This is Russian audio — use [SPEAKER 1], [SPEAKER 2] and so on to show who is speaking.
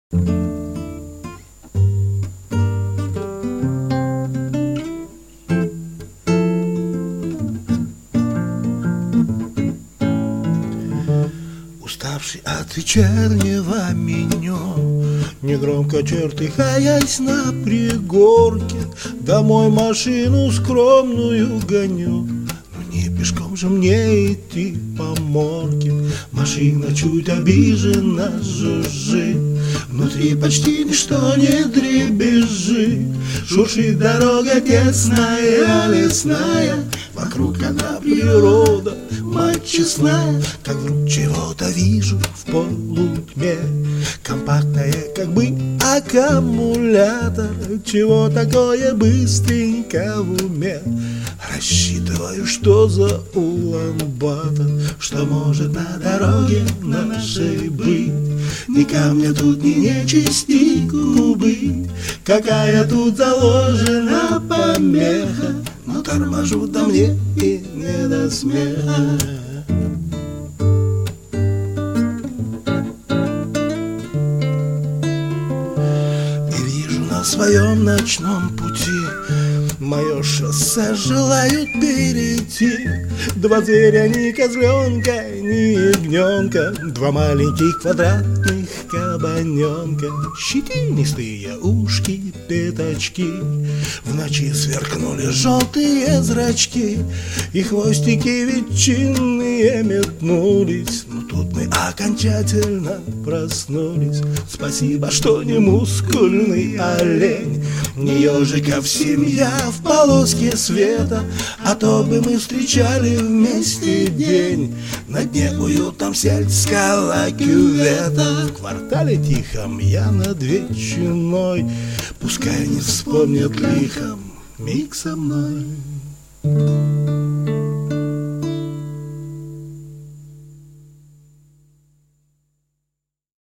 [SPEAKER 1] Уставший от вечернего меню, негромко чертыхаясь на пригорке, домой машину скромную гоню. Но не пешком же мне идти по морге. Машина чуть обиженно жужжит, внутри почти ничто не дребезжит. Шуршит дорога тесная, лесная, вокруг одна природа, мать честная. Как вдруг чего-то вижу в полутьме, компактное, как бы аккумулятор. Чего такое быстренько в уме? Рассчитываю, что за Улан-Батор, что может на дороге нашей быть. Ни камня тут, ни нечистику быть. Какая тут заложена помеха, но торможу, да мне и не до смеха. И вижу на своем ночном пути мое шоссе желают перейти. Два зверя, ни козленка, ни ягненка, два маленьких квадратных кабаненка. Щетинистые ушки, пятачки, в ночи сверкнули желтые зрачки, и хвостики ветчинные метнулись. Но тут мы окончательно проснулись. Спасибо, что не мускульный олень, не ежиков семья в полоске света, а то бы мы встречали вместе день на дне уютном сельского кювета. В квартале тихом я над ветчиной, пускай не вспомнят лихом миг со мной.